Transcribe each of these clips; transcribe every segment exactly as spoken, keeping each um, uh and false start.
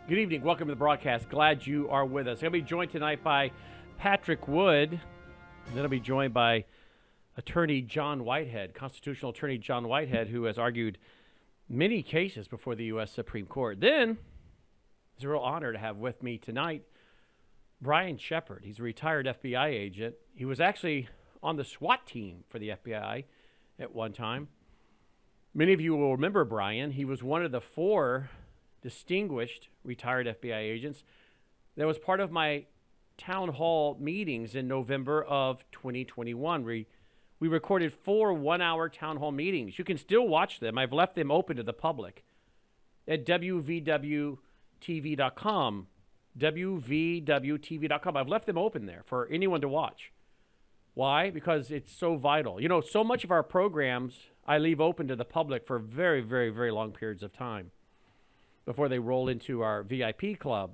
Good evening. Welcome to the broadcast. Glad you are with us. I'm going to be joined tonight by Patrick Wood. And then I'll be joined by Attorney John Whitehead, Constitutional Attorney John Whitehead, who has argued many cases before the U S Supreme Court. Then it's a real honor to have with me tonight Brian Shepard. He's a retired F B I agent. He was actually on the SWAT team for the F B I at one time. Many of you will remember Brian. He was one of the four distinguished retired F B I agents that was part of my town hall meetings in November of twenty twenty-one. We, we recorded four one-hour town hall meetings. You can still watch them. I've left them open to the public at W V W T V dot com. W V W T V dot com. I've left them open there for anyone to watch. Why? Because it's so vital. You know, so much of our programs I leave open to the public for very, very, very long periods of time before they roll into our V I P club,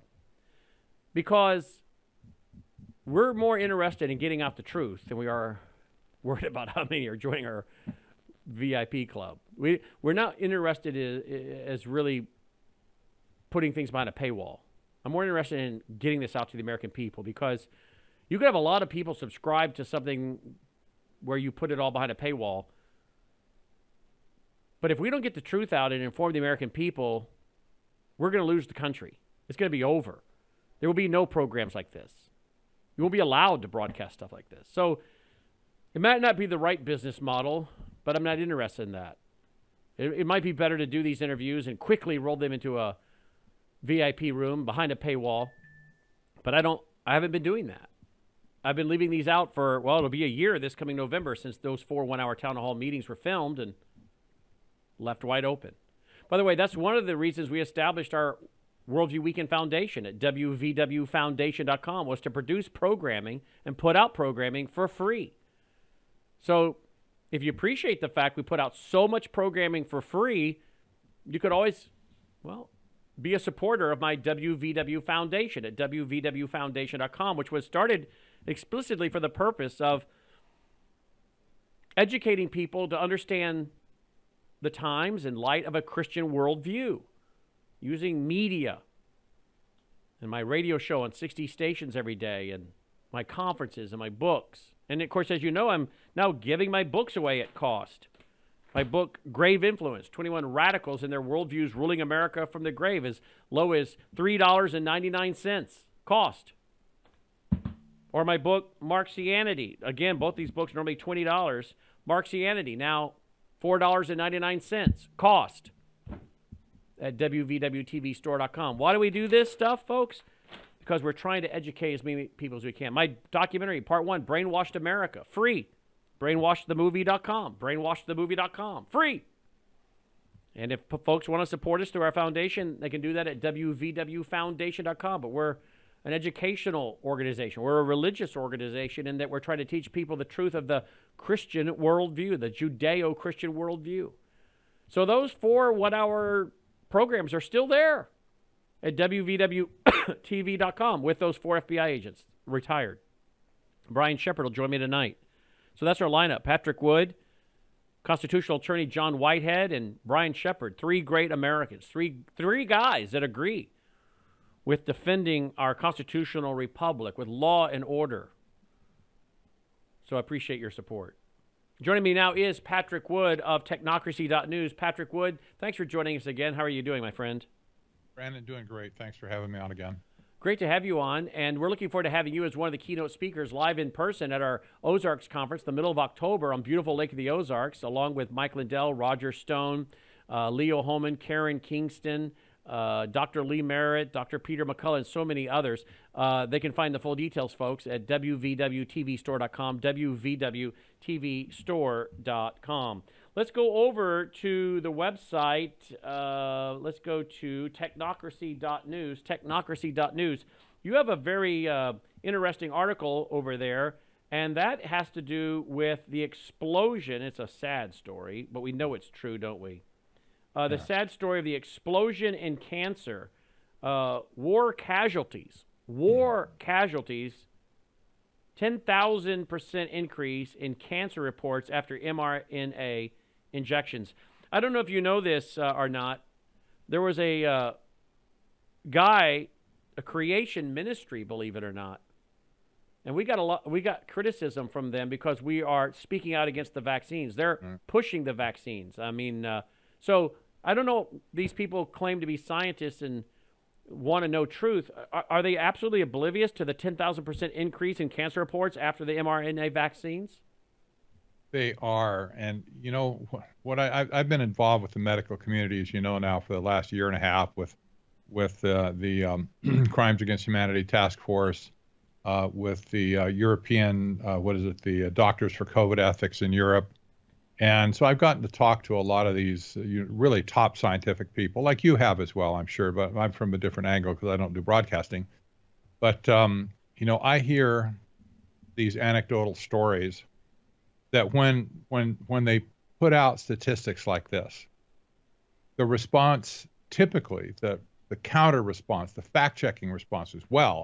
because we're more interested in getting out the truth than we are worried about how many are joining our V I P club. We, we're not interested in, as really putting things behind a paywall. I'm more interested in getting this out to the American people, because you could have a lot of people subscribe to something where you put it all behind a paywall. But if we don't get the truth out and inform the American people, we're going to lose the country. It's going to be over. There will be no programs like this. You won't be allowed to broadcast stuff like this. So it might not be the right business model, but I'm not interested in that. It, it might be better to do these interviews and quickly roll them into a V I P room behind a paywall. But I don't. I haven't been doing that. I've been leaving these out for, well, it'll be a year this coming November since those four one-hour town hall meetings were filmed and left wide open. By the way, that's one of the reasons we established our Worldview Weekend Foundation at W V W foundation dot com, was to produce programming and put out programming for free. So if you appreciate the fact we put out so much programming for free, you could always, well, be a supporter of my W V W Foundation at W V W foundation dot com, which was started explicitly for the purpose of educating people to understand the times in light of a Christian worldview, using media and my radio show on sixty stations every day, and my conferences and my books. And of course, as you know, I'm now giving my books away at cost. My book, Grave Influence, twenty-one Radicals and Their Worldviews Ruling America from the Grave, as low as three dollars and ninety-nine cents cost. Or my book, Marxianity. Again, both these books normally twenty dollars. Marxianity, now four dollars and ninety-nine cents cost at W V W T V store dot com. Why do we do this stuff, folks? Because we're trying to educate as many people as we can. My documentary, part one, Brainwashed America, free. brainwashed the movie dot com. brainwashed the movie dot com, free. And if p- folks want to support us through our foundation, they can do that at W V W foundation dot com. But we're an educational organization. We're a religious organization in that we're trying to teach people the truth of the Christian worldview, the Judeo-Christian worldview. So those four one-hour programs are still there at W V W T V dot com with those four F B I agents, retired. Brian Shepard will join me tonight. So that's our lineup. Patrick Wood, Constitutional Attorney John Whitehead, and Brian Shepard. Three great Americans. Three, three guys that agree with defending our constitutional republic, with law and order. So I appreciate your support. Joining me now is Patrick Wood of technocracy dot news. Patrick Wood, thanks for joining us again. How are you doing, my friend? Brandon, doing great. Thanks for having me on again. Great to have you on, and we're looking forward to having you as one of the keynote speakers live in person at our Ozarks Conference, the middle of October on beautiful Lake of the Ozarks, along with Mike Lindell, Roger Stone, uh, Leo Holman, Karen Kingston, uh, Doctor Lee Merritt, Doctor Peter McCullough, and so many others. Uh, they can find the full details, folks, at W V W T V store dot com, W V W T V store dot com. Let's go over to the website. Uh, let's go to technocracy dot news, technocracy dot news. You have a very uh, interesting article over there, and that has to do with the explosion. It's a sad story, but we know it's true, don't we? Uh, the yeah. sad story of the explosion in cancer. Uh, war casualties. War mm. casualties. ten thousand percent increase in cancer reports after M R N A injections. I don't know if you know this uh, or not. There was a uh, guy a creation ministry, believe it or not. And we got a lot we got criticism from them because we are speaking out against the vaccines. They're mm. pushing the vaccines. I mean, uh, so I don't know, these people claim to be scientists and want to know truth. Are, are they absolutely oblivious to the ten thousand percent increase in cancer reports after the mRNA vaccines? They are. And, you know, what I, I've been involved with the medical community, as you know now, for the last year and a half with, with uh, the um, Crimes Against Humanity Task Force, uh, with the uh, European, uh, what is it, the uh, Doctors for COVID Ethics in Europe. And so I've gotten to talk to a lot of these uh, really top scientific people, like you have as well, I'm sure, but I'm from a different angle because I don't do broadcasting. But, um, you know, I hear these anecdotal stories that when when when they put out statistics like this, the response typically, the, the counter response, the fact-checking response is, well,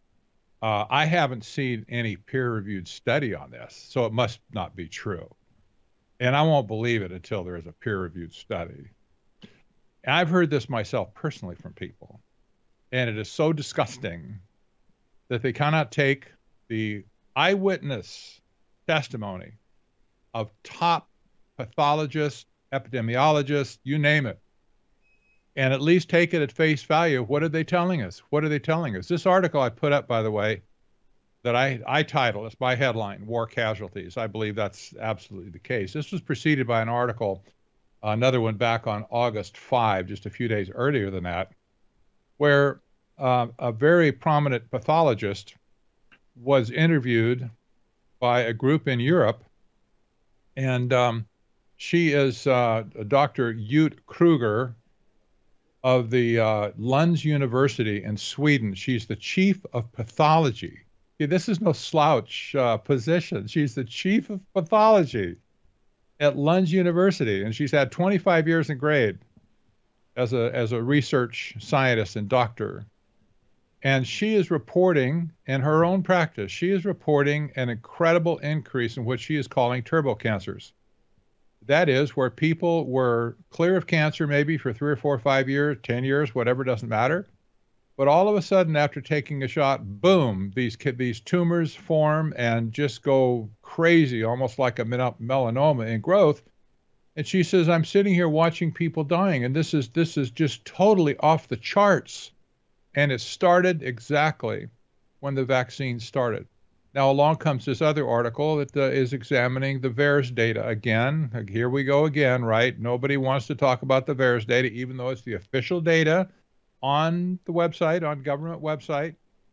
uh, I haven't seen any peer-reviewed study on this, so it must not be true. And I won't believe it until there is a peer-reviewed study. And I've heard this myself personally from people, and it is so disgusting that they cannot take the eyewitness testimony of top pathologists, epidemiologists, you name it, and at least take it at face value. What are they telling us? What are they telling us? This article I put up, by the way, that I, I titled, it's my headline, War Casualties. I believe that's absolutely the case. This was preceded by an article, another one back on August fifth, just a few days earlier than that, where uh, a very prominent pathologist was interviewed by a group in Europe. And um, she is uh, Doctor Ute Kruger of the uh, Lund University in Sweden. She's the chief of pathology. See, this is no slouch uh, position. She's the chief of pathology at Lund University, and she's had twenty-five years in grade as a as a research scientist and doctor. And she is reporting in her own practice, she is reporting an incredible increase in what she is calling turbo cancers. That is where people were clear of cancer maybe for three or four or five years, ten years, whatever, doesn't matter. But all of a sudden, after taking a shot, boom, these these tumors form and just go crazy, almost like a melanoma in growth. And she says, I'm sitting here watching people dying, and this is this is just totally off the charts. And it started exactly when the vaccine started. Now, along comes this other article that uh, is examining the VAERS data again. Here we go again, right? Nobody wants to talk about the VAERS data, even though it's the official data on the website, on government website.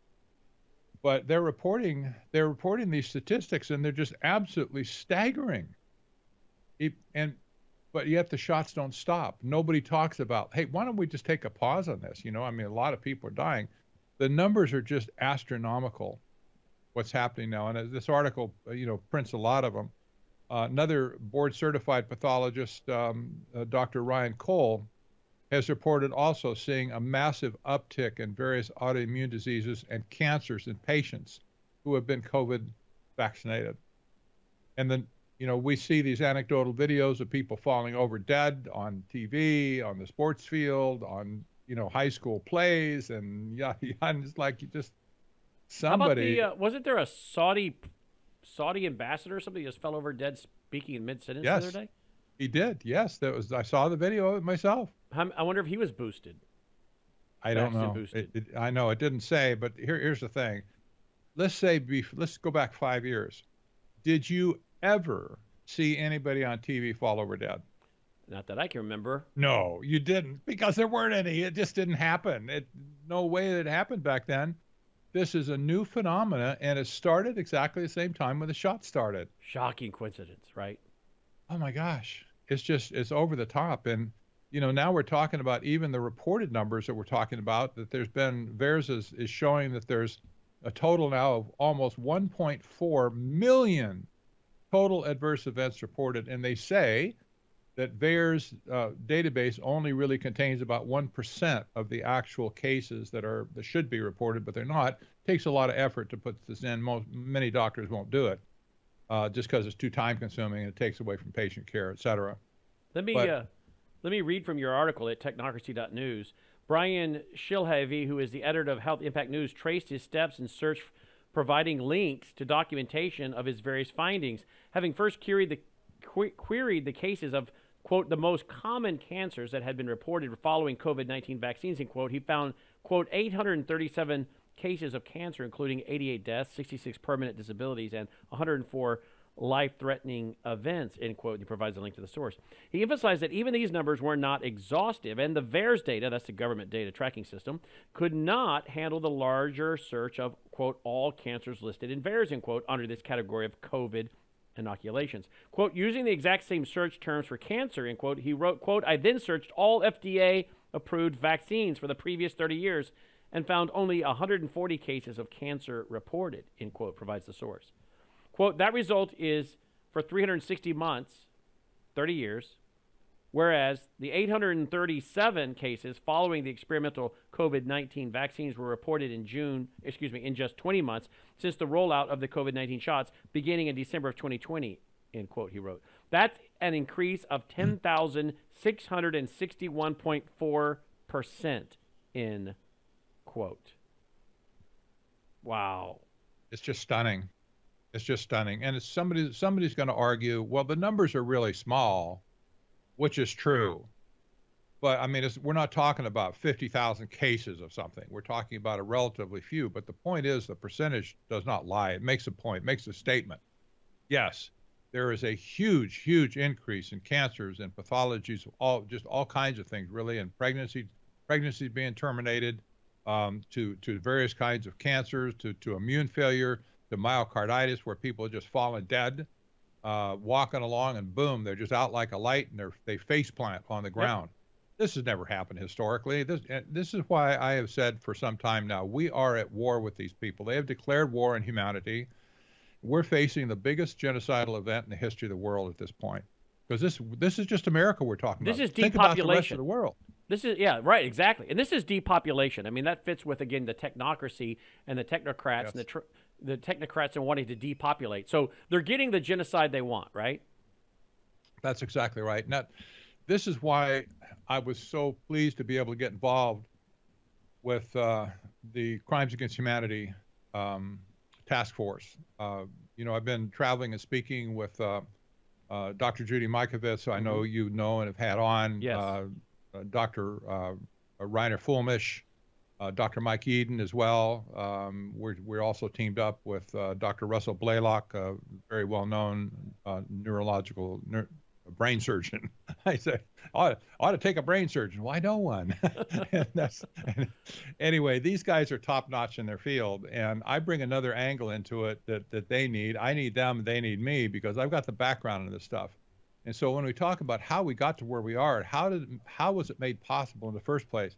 But they're reporting, they're reporting these statistics, and they're just absolutely staggering. It, and But yet the shots don't stop. Nobody talks about, hey, why don't we just take a pause on this? You know, I mean, a lot of people are dying. The numbers are just astronomical, what's happening now. And this article, you know, prints a lot of them. Uh, another board-certified pathologist, um, uh, Doctor Ryan Cole, has reported also seeing a massive uptick in various autoimmune diseases and cancers in patients who have been COVID vaccinated. And then, you know, we see these anecdotal videos of people falling over dead on T V, on the sports field, on, you know, high school plays, and yeah, yeah, and it's like you just somebody. How about the, uh, wasn't there a Saudi Saudi ambassador or something who just fell over dead speaking in mid-sentence yes, the other day? He did. Yes, that was. I saw the video of it myself. I wonder if he was boosted. I don't know. It, it, I know it didn't say, but here, here's the thing. Let's say, let's go back five years. Did you ever see anybody on T V fall over dead? Not that I can remember. No, you didn't, because there weren't any. It just didn't happen. It, no way that it happened back then. This is a new phenomena, and it started exactly the same time when the shot started. Shocking coincidence, right? Oh my gosh. It's just, it's over the top. And, you know, now we're talking about even the reported numbers that we're talking about, that there's been, VAERS is, is showing that there's a total now of almost one point four million total adverse events reported. And they say that VAERS uh, database only really contains about one percent of the actual cases that are, that should be reported, but they're not. It takes a lot of effort to put this in. Most, many doctors won't do it. Uh, just because it's too time consuming and it takes away from patient care, et cetera. Let me, but, uh, let me read from your article at technocracy dot news. Brian Shilhavy, who is the editor of Health Impact News, traced his steps in search, providing links to documentation of his various findings. Having first queried the, que- queried the cases of, quote, the most common cancers that had been reported following COVID nineteen vaccines, end quote, he found, quote, eight hundred thirty-seven cases of cancer, including eighty-eight deaths, sixty-six permanent disabilities, and one hundred four life-threatening events, end quote. He provides a link to the source. He emphasized that even these numbers were not exhaustive, and the VAERS data, that's the government data tracking system, could not handle the larger search of, quote, all cancers listed in VAERS, end quote, under this category of COVID inoculations. Quote, using the exact same search terms for cancer, end quote, he wrote, quote, I then searched all F D A-approved vaccines for the previous thirty years and found only one hundred forty cases of cancer reported, end quote, provides the source. Quote, that result is for three hundred sixty months, thirty years, whereas the eight hundred thirty-seven cases following the experimental COVID nineteen vaccines were reported in June, excuse me, in just twenty months since the rollout of the COVID nineteen shots beginning in December of twenty twenty, end quote, he wrote. That's an increase of ten thousand six hundred sixty-one point four percent, end quote. Wow. It's just stunning. It's just stunning. And it's somebody, somebody's going to argue, well, the numbers are really small, which is true. But, I mean, it's, we're not talking about fifty thousand cases of something. We're talking about a relatively few. But the point is the percentage does not lie. It makes a point, makes a statement. Yes, there is a huge, huge increase in cancers and pathologies, all just all kinds of things, really, and pregnancy, pregnancies being terminated, um, to, to various kinds of cancers, to, to immune failure, to myocarditis, where people are just falling dead, uh, walking along, and boom, they're just out like a light, and they're, they face plant on the ground. Yep. This has never happened historically. This, this is why I have said for some time now, we are at war with these people. They have declared war on humanity. We're facing the biggest genocidal event in the history of the world at this point. Because this this is just America we're talking this about. This is Think depopulation. About the rest of the world. This is, yeah, right, exactly. And this is depopulation. I mean, that fits with, again, the technocracy and the technocrats yes. and the tr- the technocrats and wanting to depopulate. So they're getting the genocide they want, right? That's exactly right. Now, this is why I was so pleased to be able to get involved with uh, the Crimes Against Humanity um, task force. Uh, you know, I've been traveling and speaking with uh, uh, Doctor Judy Mikovits, who I know you know and have had on, yes. uh, uh, Doctor Uh, Reiner Fulmish, uh, Doctor Mike Eden as well. Um, we're, we're also teamed up with uh, Doctor Russell Blaylock, a very well-known uh, neurological neur- brain surgeon. I said, I ought, ought to take a brain surgeon. Why no one? and that's, and anyway, these guys are top-notch in their field, and I bring another angle into it that, that they need. I need them, they need me, because I've got the background in this stuff. And so when we talk about how we got to where we are, how did how was it made possible in the first place?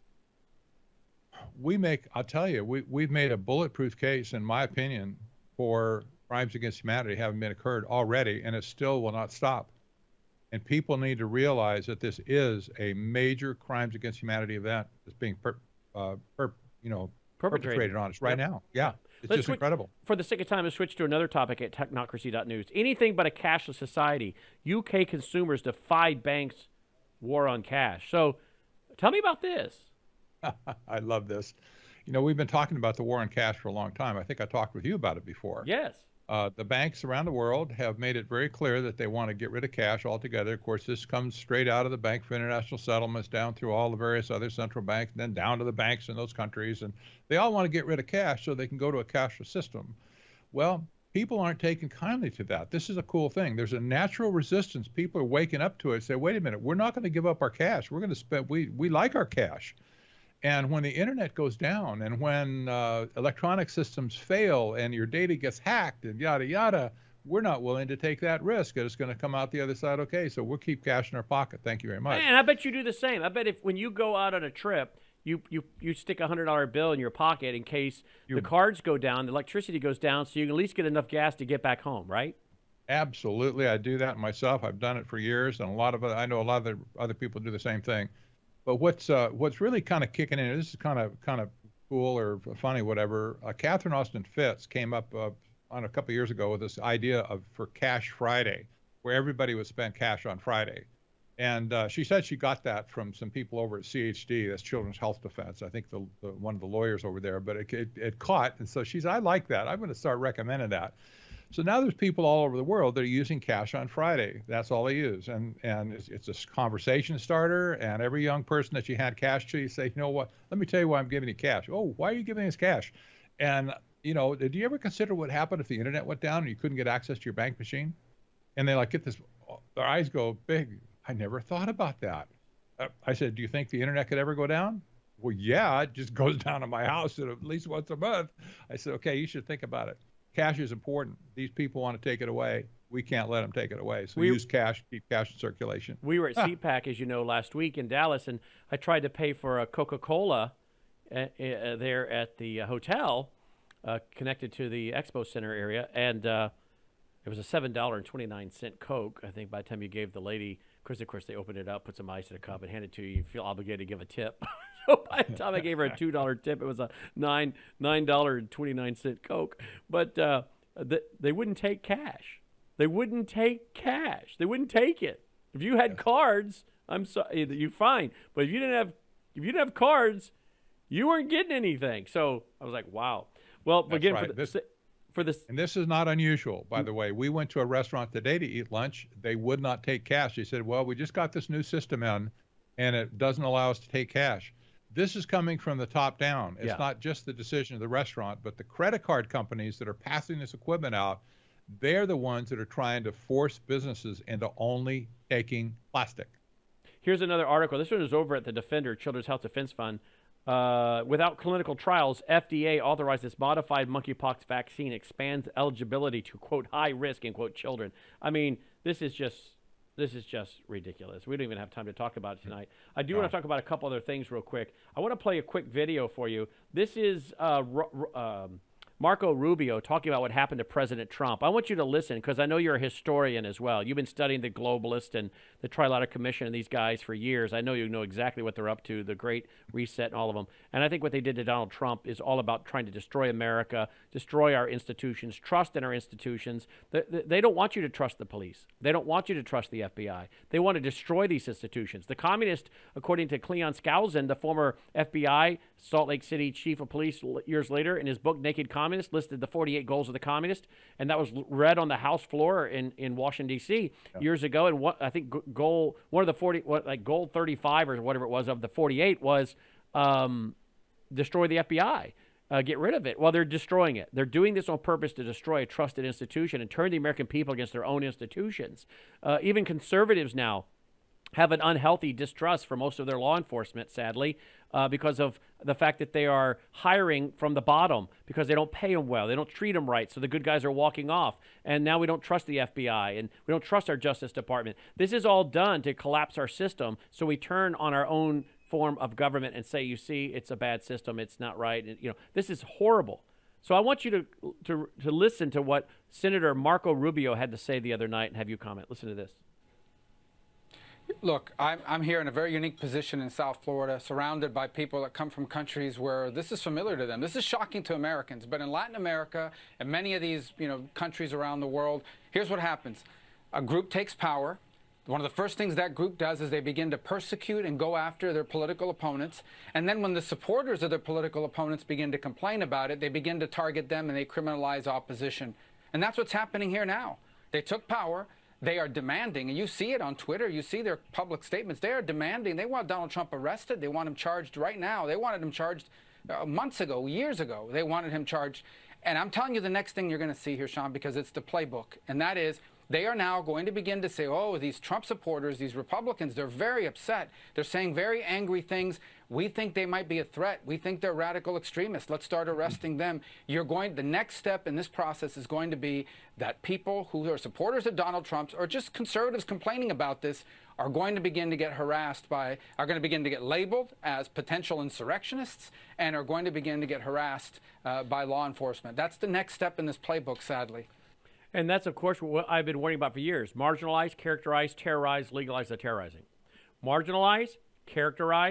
We make, I'll tell you, we, we've made a bulletproof case, in my opinion, for crimes against humanity having been occurred already, and it still will not stop. And people need to realize that this is a major crimes against humanity event that's being per, uh, per, you know, perpetrated. perpetrated on us right yep. now. Yeah, it's Let's just switch, incredible. For the sake of time, let's switch to another topic at technocracy dot news. Anything but a cashless society. U K consumers defied banks' war on cash. So tell me about this. I love this. You know, we've been talking about the war on cash for a long time. I think I talked with you about it before. Yes. Uh, the banks around the world have made it very clear that they want to get rid of cash altogether. Of course, this comes straight out of the Bank for International Settlements down through all the various other central banks, and then down to the banks in those countries. And they all want to get rid of cash so they can go to a cashless system. Well, people aren't taking kindly to that. This is a cool thing. There's a natural resistance. People are waking up to it and say, wait a minute, we're not going to give up our cash. We're going to spend, we, we like our cash. And when the internet goes down and when uh, electronic systems fail and your data gets hacked and yada, yada, we're not willing to take that risk. It's going to come out the other side okay. So we'll keep cash in our pocket. Thank you very much. And I bet you do the same. I bet if when you go out on a trip, you you, you stick a one hundred dollar bill in your pocket in case You're, the cards go down, the electricity goes down, so you can at least get enough gas to get back home, right? Absolutely. I do that myself. I've done it for years, and a lot of other, I know a lot of the other people do the same thing. But what's uh, what's really kind of kicking in, this is kind of kind of cool or funny, whatever. Uh, Catherine Austin Fitts came up uh, on a couple of years ago with this idea of for Cash Friday, where everybody would spend cash on Friday. And uh, she said she got that from some people over at C H D, that's Children's Health Defense. I think the, the one of the lawyers over there, but it, it, it caught. And so she's, I like that. I'm going to start recommending that. So now there's people all over the world that are using Cash on Friday. That's all they use. And and it's, it's a conversation starter. And every young person that you had cash to, you say, you know what, let me tell you why I'm giving you cash. Oh, why are you giving us cash? And, you know, did you ever consider what happened if the internet went down and you couldn't get access to your bank machine? And they like get this, their eyes go big. I never thought about that. Uh, I said, do you think the internet could ever go down? Well, yeah, it just goes down to my house at least once a month. I said, okay, you should think about it. Cash is important. These people want to take it away. We can't let them take it away. So we use cash, keep cash in circulation. We were at ah. C PAC, as you know, last week in Dallas, and I tried to pay for a Coca-Cola uh, uh, there at the uh, hotel uh, connected to the Expo Center area, and uh, it was a seven dollars and twenty-nine cents Coke. I think by the time you gave the lady, because of course they opened it up, put some ice in a cup, and handed it to you. You feel obligated to give a tip. So by the time I gave her a two dollar tip, it was a nine nine dollar and twenty nine cent Coke. But uh, th- they wouldn't take cash. They wouldn't take cash. They wouldn't take it. If you had cards, I'm sorry, you're fine. But if you didn't have, if you didn't have cards, you weren't getting anything. So I was like, wow. Well, That's again, right. for the, this, for this, and this is not unusual, by the way. We went to a restaurant today to eat lunch. They would not take cash. They said, well, we just got this new system in, and it doesn't allow us to take cash. This is coming from the top down. It's yeah. not just the decision of the restaurant, but the credit card companies that are passing this equipment out, they're the ones that are trying to force businesses into only taking plastic. Here's another article. This one is over at the Defender, Children's Health Defense Fund. Uh, without clinical trials, F D A authorizes modified monkeypox vaccine, expands eligibility to, quote, high risk, end quote, children. I mean, this is just this is just ridiculous. We don't even have time to talk about it tonight. I do no. want to talk about a couple other things real quick. I want to play a quick video for you. This is uh, um, Marco Rubio talking about what happened to President Trump. I want you to listen because I know you're a historian as well. You've been studying the globalists and the Trilateral Commission and these guys for years. I know you know exactly what they're up to, the Great Reset and all of them. And I think what they did to Donald Trump is all about trying to destroy America, destroy our institutions, trust in our institutions. They, they don't want you to trust the police. They don't want you to trust the F B I. They want to destroy these institutions. The communists, according to Cleon Skousen, the former F B I, Salt Lake City chief of police years later, in his book Naked Communist, listed the forty-eight goals of the communist, and that was read on the House floor in, in Washington, D C yeah. years ago. And what I think goal, one of the forty, what like goal thirty-five or whatever it was of the forty-eight was um, destroy the F B I, uh, get rid of it. Well, they're destroying it. They're doing this on purpose to destroy a trusted institution and turn the American people against their own institutions. Uh, even conservatives now have an unhealthy distrust for most of their law enforcement, sadly, uh, because of the fact that they are hiring from the bottom because they don't pay them well. They don't treat them right, so the good guys are walking off. And now we don't trust the F B I, and we don't trust our Justice Department. This is all done to collapse our system, so we turn on our own form of government and say, you see, it's a bad system, it's not right. And, you know, this is horrible. So I want you to, to, to listen to what Senator Marco Rubio had to say the other night and have you comment. Listen to this. Look, I'm, I'm here in a very unique position in South Florida, surrounded by people that come from countries where this is familiar to them. This is shocking to Americans. But in Latin America and many of these you know, countries around the world, here's what happens. A group takes power. One of the first things that group does is they begin to persecute and go after their political opponents. And then when the supporters of their political opponents begin to complain about it, they begin to target them and they criminalize opposition. And that's what's happening here now. They took power. They are demanding, and you see it on Twitter, you see their public statements, they are demanding, they want Donald Trump arrested, they want him charged right now. They wanted him charged uh, months ago, years ago, they wanted him charged. And I'm telling you the next thing you're going to see here, Sean, because it's the playbook, and that is they are now going to begin to say, oh, these Trump supporters, these Republicans, they're very upset. They're saying very angry things. We think they might be a threat. We think they're radical extremists. Let's start arresting them. You're going, the next step in this process is going to be that people who are supporters of Donald Trump or just conservatives complaining about this are going to begin to get harassed by, are going to begin to get labeled as potential insurrectionists and are going to begin to get harassed uh, by law enforcement. That's the next step in this playbook, sadly. And that's, of course, what I've been warning about for years. Marginalize, characterize, terrorize, legalize the terrorizing. Marginalize, characterize,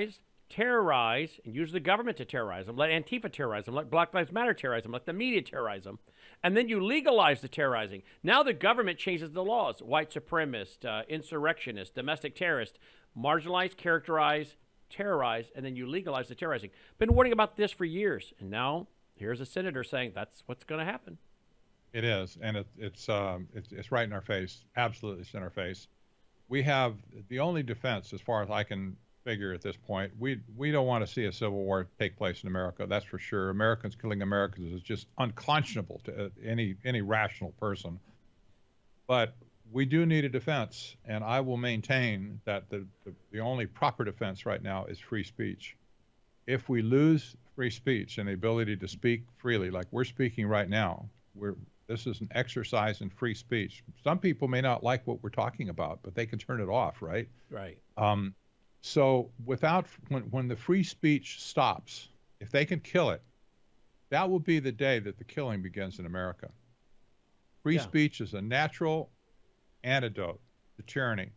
terrorize and use the government to terrorize them, let Antifa terrorize them, let Black Lives Matter terrorize them, let the media terrorize them, and then you legalize the terrorizing. Now the government changes the laws. White supremacist, uh, insurrectionist, domestic terrorist, marginalize, characterize, terrorize, and then you legalize the terrorizing. Been warning about this for years, and now here's a senator saying that's what's going to happen. It is, and it, it's, um, it's it's right in our face, absolutely in our face. We have the only defense, as far as I can figure at this point. We we don't want to see a civil war take place in America. That's for sure. Americans killing Americans is just unconscionable to any any rational person. But we do need a defense, and I will maintain that the, the the only proper defense right now is free speech. If we lose free speech and the ability to speak freely, like we're speaking right now, we're this is an exercise in free speech. Some people may not like what we're talking about, but they can turn it off, right? Right. Um, So without when when the free speech stops, if they can kill it, that will be the day that the killing begins in America. Free Yeah. speech is a natural antidote to tyranny.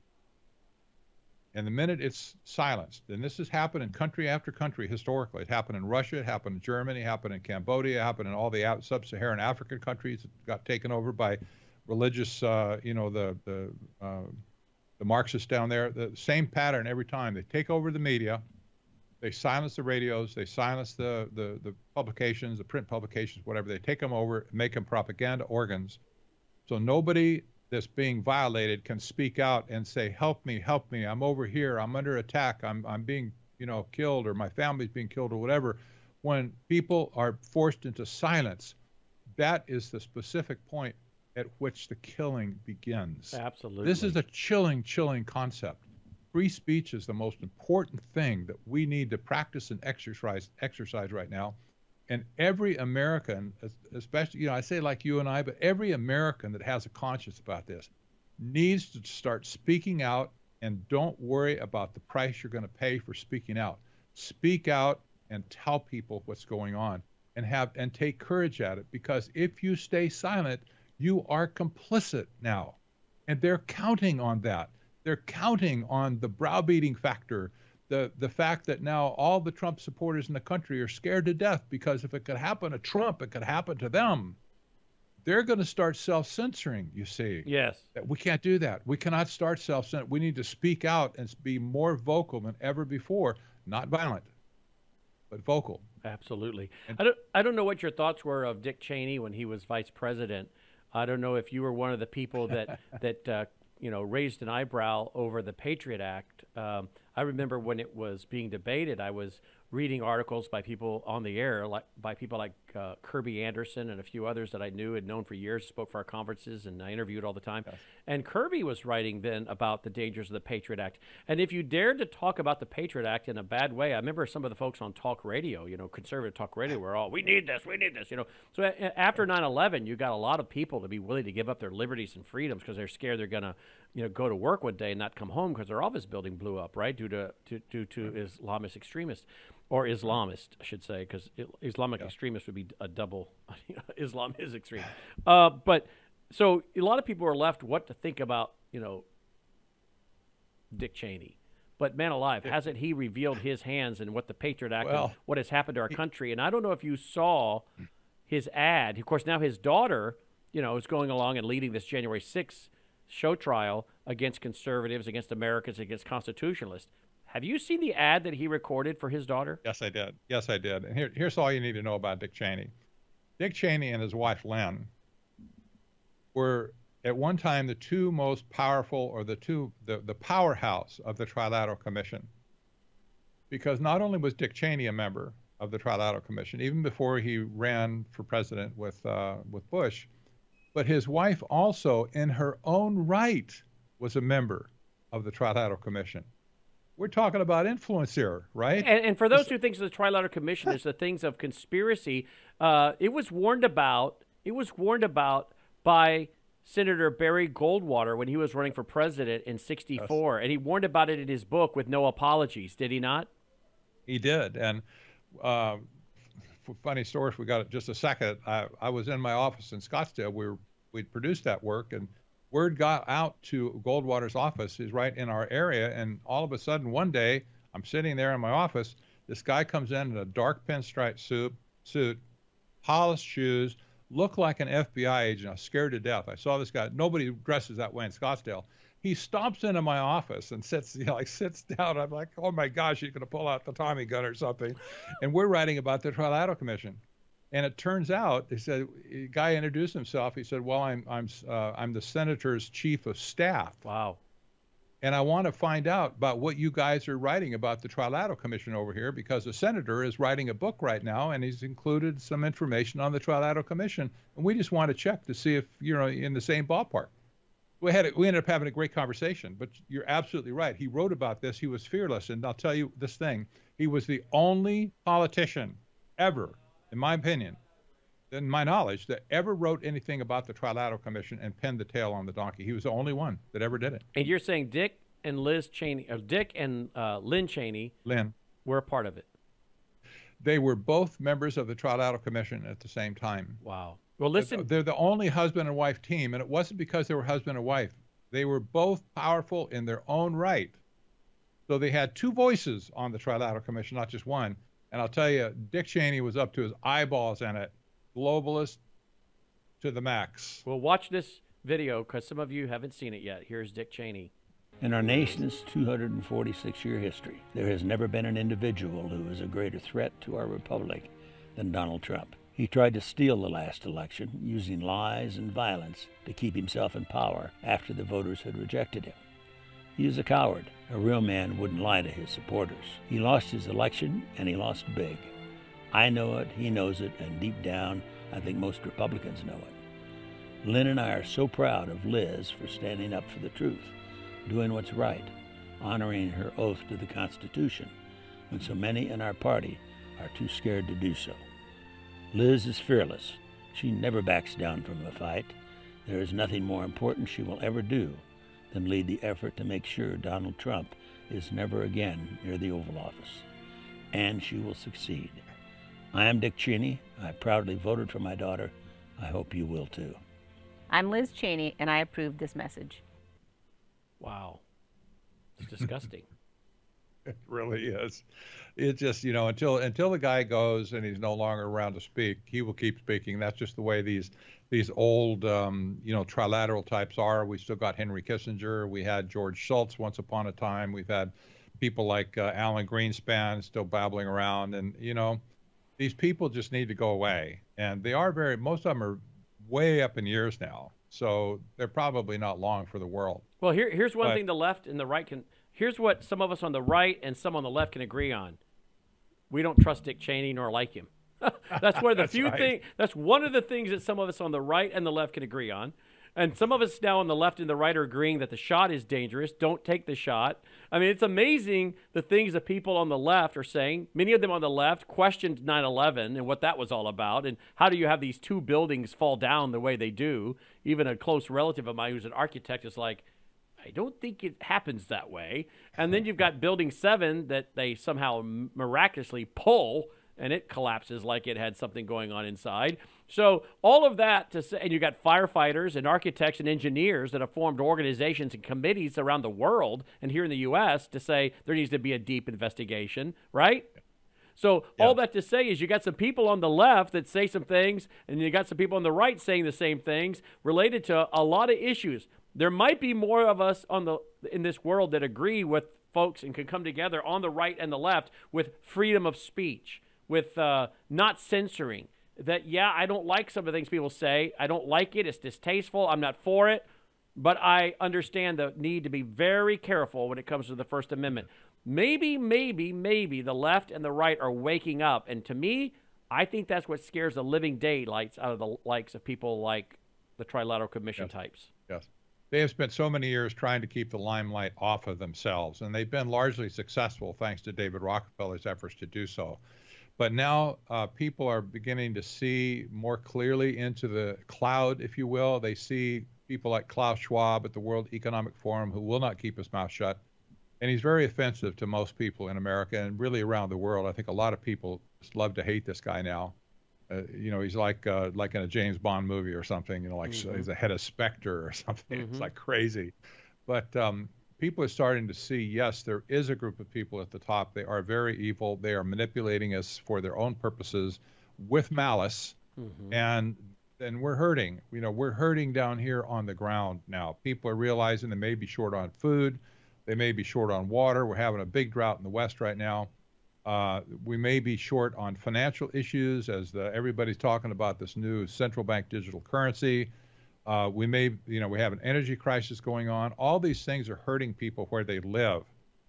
And the minute it's silenced, and this has happened in country after country historically. It happened in Russia, it happened in Germany, it happened in Cambodia, it happened in all the out- sub-Saharan African countries. It got taken over by religious, uh, you know, the the uh, the Marxists down there. The same pattern every time. They take over the media, they silence the radios, they silence the the, the publications, the print publications, whatever. They take them over, make them propaganda organs. So nobody that's being violated can speak out and say, help me, help me, I'm over here, I'm under attack, I'm I'm being, you know, killed, or my family's being killed, or whatever. When people are forced into silence, that is the specific point at which the killing begins. Absolutely. This is a chilling, chilling concept. Free speech is the most important thing that we need to practice and exercise exercise right now. And every American, especially, you know, I say like you and I, but every American that has a conscience about this needs to start speaking out, and don't worry about the price you're going to pay for speaking out. Speak out and tell people what's going on, and have and take courage at it, because if you stay silent, you are complicit now. And they're counting on that. They're counting on the browbeating factor, the the fact that now all the Trump supporters in the country are scared to death, because if it could happen to Trump, it could happen to them. They're going to start self-censoring, you see. Yes. We can't do that. We cannot start self-censoring. We need to speak out and be more vocal than ever before. Not violent, but vocal. Absolutely. I don't I don't know what your thoughts were of Dick Cheney when he was vice president. I don't know if you were one of the people that that uh, you know raised an eyebrow over the Patriot Act. Um, I remember when it was being debated, I was reading articles by people on the air, like by people like uh, Kirby Anderson and a few others that I knew, had known for years, spoke for our conferences, and I interviewed all the time. Yes. And Kirby was writing then about the dangers of the Patriot Act. And if you dared to talk about the Patriot Act in a bad way, I remember some of the folks on talk radio, you know, conservative talk radio, were all, we need this, we need this, you know. So a- after nine eleven, you got a lot of people to be willing to give up their liberties and freedoms because they're scared they're going to, you know, go to work one day and not come home because their office building blew up, right, due to, to, due to Islamist extremists. Or Islamist, I should say, because Islamic yeah. extremist would be a double. Islam is extreme. Uh, but so a lot of people are left what to think about, you know, Dick Cheney. But man alive, yeah. hasn't he revealed his hands and what the Patriot Act, well, and what has happened to our country? And I don't know if you saw his ad. Of course, now his daughter, you know, is going along and leading this January sixth show trial against conservatives, against Americans, against constitutionalists. Have you seen the ad that he recorded for his daughter? Yes, I did. Yes, I did. And here, here's all you need to know about Dick Cheney. Dick Cheney and his wife, Lynn, were at one time the two most powerful, or the two, the, the powerhouse of the Trilateral Commission. Because not only was Dick Cheney a member of the Trilateral Commission, even before he ran for president with, uh, with Bush, but his wife also, in her own right, was a member of the Trilateral Commission. We're talking about influence here, right? And, and for those who think the Trilateral Commission is the things of conspiracy, uh, it was warned about. It was warned about by Senator Barry Goldwater when he was running for president in sixty-four, yes. And he warned about it in his book with no apologies. Did he not? He did. And uh, funny story. If we got it just a second. I, I was in my office in Scottsdale. We were, we'd produced that work, and word got out to Goldwater's office. He's right in our area, and all of a sudden one day I'm sitting there in my office. This guy comes in in a dark pinstripe suit, suit, polished shoes, looked like an F B I agent. I was scared to death. I saw this guy. Nobody dresses that way in Scottsdale. He stomps into my office and sits, you know, like sits down. I'm like, oh my gosh, he's going to pull out the Tommy gun or something. And we're writing about the Trilateral Commission. And it turns out, he said, the guy introduced himself. He said, well, I'm I'm uh, I'm the senator's chief of staff. Wow. And I want to find out about what you guys are writing about the Trilateral Commission over here, because the senator is writing a book right now, and he's included some information on the Trilateral Commission. And we just want to check to see if you're in the same ballpark. We had we ended up having a great conversation, but you're absolutely right. He wrote about this. He was fearless. And I'll tell you this thing. He was the only politician ever, in my opinion, in my knowledge, that ever wrote anything about the Trilateral Commission and pinned the tail on the donkey. He was the only one that ever did it. And you're saying Dick and Liz Cheney, or Dick and uh, Lynn Cheney, Lynn, were a part of it. They were both members of the Trilateral Commission at the same time. Wow. Well, listen. They're the only husband and wife team, and it wasn't because they were husband and wife. They were both powerful in their own right. So they had two voices on the Trilateral Commission, not just one. And I'll tell you, Dick Cheney was up to his eyeballs in it. Globalist to the max. Well, watch this video because some of you haven't seen it yet. Here's Dick Cheney. In our nation's two hundred forty-six year history, there has never been an individual who is a greater threat to our republic than Donald Trump. He tried to steal the last election using lies and violence to keep himself in power after the voters had rejected him. He is a coward. A real man wouldn't lie to his supporters. He lost his election, and he lost big. I know it, he knows it, and deep down, I think most Republicans know it. Lynn and I are so proud of Liz for standing up for the truth, doing what's right, honoring her oath to the Constitution, when so many in our party are too scared to do so. Liz is fearless. She never backs down from a fight. There is nothing more important she will ever do than lead the effort to make sure Donald Trump is never again near the Oval Office. And she will succeed. I am Dick Cheney. I proudly voted for my daughter. I hope you will too. I'm Liz Cheney, and I approve this message. Wow. It's disgusting. It really is. It just, you know, until until the guy goes and he's no longer around to speak, he will keep speaking. That's just the way these these old, um, you know, trilateral types are. We still got Henry Kissinger. We had George Shultz once upon a time. We've had people like uh, Alan Greenspan still babbling around. And, you know, these people just need to go away. And they are very, most of them are way up in years now. So they're probably not long for the world. Well, here, here's one but, thing the left and the right can, here's what some of us on the right and some on the left can agree on. We don't trust Dick Cheney nor like him. That's one of the that's few right. things, that's one of the things that some of us on the right and the left can agree on. And some of us now on the left and the right are agreeing that the shot is dangerous. Don't take the shot. I mean, it's amazing the things that people on the left are saying. Many of them on the left questioned nine eleven and what that was all about. And how do you have these two buildings fall down the way they do? Even a close relative of mine who's an architect is like, I don't think it happens that way. And then you've got Building seven that they somehow miraculously pull, and it collapses like it had something going on inside. So all of that to say, and you got firefighters and architects and engineers that have formed organizations and committees around the world and here in the U S to say there needs to be a deep investigation, right? So Yeah. all that to say is you got some people on the left that say some things, and you got some people on the right saying the same things related to a lot of issues. There might be more of us on the in this world that agree with folks and can come together on the right and the left with freedom of speech, with uh, not censoring. That, yeah, I don't like some of the things people say. I don't like it. It's distasteful. I'm not for it. But I understand the need to be very careful when it comes to the First Amendment. Maybe, maybe, maybe the left and the right are waking up. And to me, I think that's what scares the living daylights out of the likes of people like the Trilateral Commission Yes. types. Yes. They have spent so many years trying to keep the limelight off of themselves, and they've been largely successful thanks to David Rockefeller's efforts to do so. But now uh, people are beginning to see more clearly into the cloud, if you will. They see people like Klaus Schwab at the World Economic Forum who will not keep his mouth shut. And he's very offensive to most people in America and really around the world. I think a lot of people just love to hate this guy now. Uh, you know, he's like uh, like in a James Bond movie or something, you know, like mm-hmm. he's a head of Spectre or something. Mm-hmm. It's like crazy. But um, people are starting to see, yes, there is a group of people at the top. They are very evil. They are manipulating us for their own purposes with malice. Mm-hmm. And then we're hurting. You know, we're hurting down here on the ground now. People are realizing they may be short on food. They may be short on water. We're having a big drought in the West right now. Uh, we may be short on financial issues as the, everybody's talking about this new central bank digital currency. Uh, we may, you know, we have an energy crisis going on. All these things are hurting people where they live.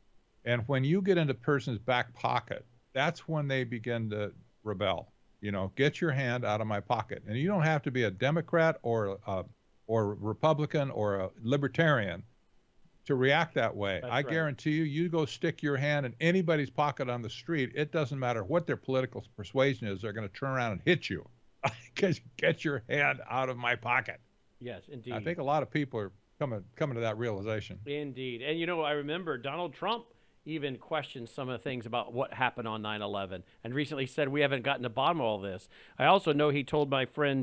And when you get into a person's back pocket, that's when they begin to rebel. You know, get your hand out of my pocket. And you don't have to be a Democrat or a, or Republican or a libertarian to react that way. That's I right. guarantee you, you go stick your hand in anybody's pocket on the street, it doesn't matter what their political persuasion is, they're going to turn around and hit you. Because get your hand out of my pocket. Yes, indeed. I think a lot of people are coming coming to that realization. Indeed. And, you know, I remember Donald Trump even questioned some of the things about what happened on nine eleven and recently said we haven't gotten to the bottom of all this. I also know he told my friend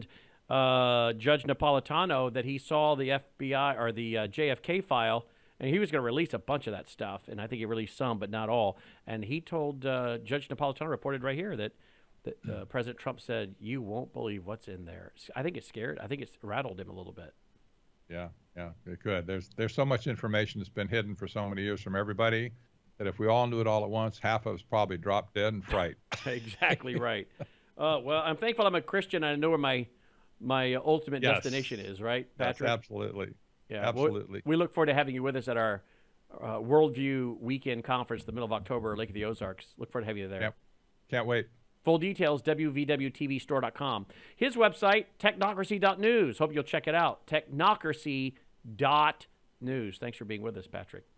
uh, Judge Napolitano that he saw the F B I or the uh, J F K file, and he was going to release a bunch of that stuff, and I think he released some, but not all. And he told uh, Judge Napolitano, reported right here, that, that uh, President Trump said, you won't believe what's in there. I think it scared. I think it's rattled him a little bit. Yeah, yeah, it could. There's there's so much information that's been hidden for so many years from everybody that if we all knew it all at once, half of us probably dropped dead in fright. Exactly right. Uh, well, I'm thankful I'm a Christian. I know where my my ultimate yes. destination is, right, Patrick? Yes, absolutely. Yeah, absolutely. We, we look forward to having you with us at our uh, Worldview Weekend Conference, the middle of October, Lake of the Ozarks. Look forward to having you there. Yep. Can't wait. Full details, W V W T V store dot com. His website, technocracy dot news. Hope you'll check it out, technocracy dot news. Thanks for being with us, Patrick.